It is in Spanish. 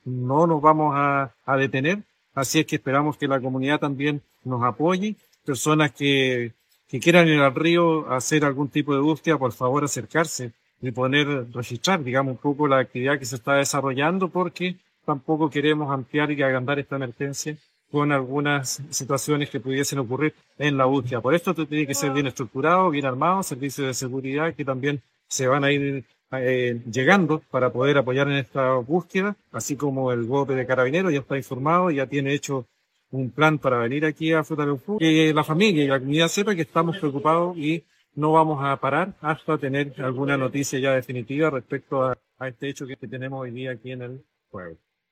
no nos vamos a detener. Así es que esperamos que la comunidad también nos apoye. Personas que quieran ir al río a hacer algún tipo de búsqueda, por favor acercarse y poner, registrar, digamos, un poco la actividad que se está desarrollando, porque tampoco queremos ampliar y agrandar esta emergencia con algunas situaciones que pudiesen ocurrir en la búsqueda. Por esto tiene que ser bien estructurado, bien armado, servicios de seguridad que también se van a ir llegando para poder apoyar en esta búsqueda, así como el GOPE de Carabineros ya está informado, ya tiene hecho un plan para venir aquí a Futaleufú. Que la familia y la comunidad sepa que estamos preocupados y no vamos a parar hasta tener alguna noticia ya definitiva respecto a este hecho que tenemos hoy día aquí en el pueblo.